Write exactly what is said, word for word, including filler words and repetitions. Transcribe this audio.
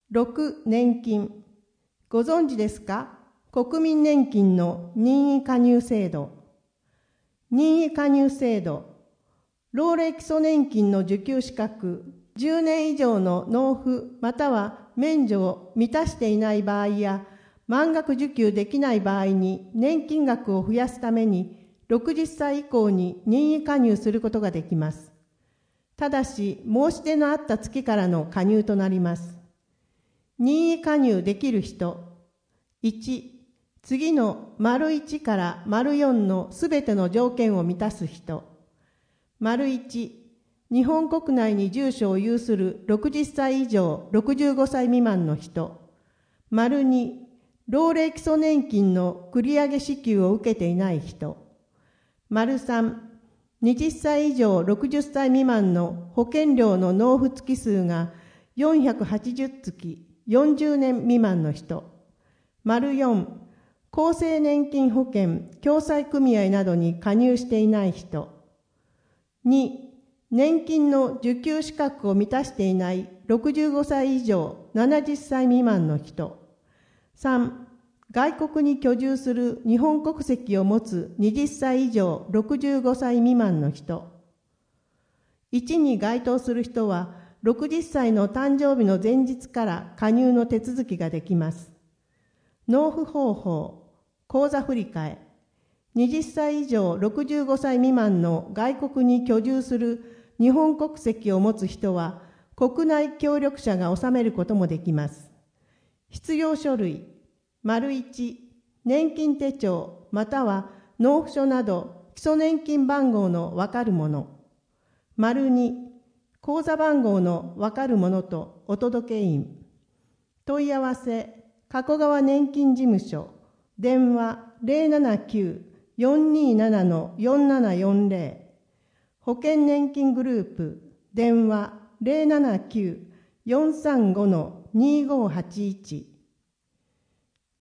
ろく、年金。ご存知ですか？国民年金の任意加入制度。任意加入制度。老齢基礎年金の受給資格、じゅうねん以上の納付または免除を満たしていない場合や、満額受給できない場合に年金額を増やすために、ろくじゅっさい以降に任意加入することができます。ただし、申し出のあった月からの加入となります。任意加入できる人。いち、次の丸いちから丸よんのすべての条件を満たす人。丸いち、日本国内に住所を有するろくじゅっさい以上ろくじゅうごさい未満の人。丸に、老齢基礎年金の繰り上げ支給を受けていない人。丸さん、はたち以上ろくじゅっさい未満の保険料の納付月数がよんひゃくはちじゅう月、よんじゅうねん未満の人。丸よん、厚生年金保険共済組合などに加入していない人。に、年金の受給資格を満たしていないろくじゅうごさい以上ななじゅっさい未満の人。さん、外国に居住する日本国籍を持つはたち以上ろくじゅうごさい未満の人。いちに該当する人はろくじゅっさいの誕生日の前日から加入の手続きができます。納付方法、口座振替。はたち以上ろくじゅうごさい未満の外国に居住する日本国籍を持つ人は国内協力者が納めることもできます。必要書類、丸いち、年金手帳または納付書など基礎年金番号のわかるもの。丸に、口座番号のわかるものとお届け印。問い合わせ、加古川年金事務所、電話 ゼロななきゅう よんにーなな よんななよんゼロ、保険年金グループ、電話 ゼロななきゅう よんさんご にーごーはちいち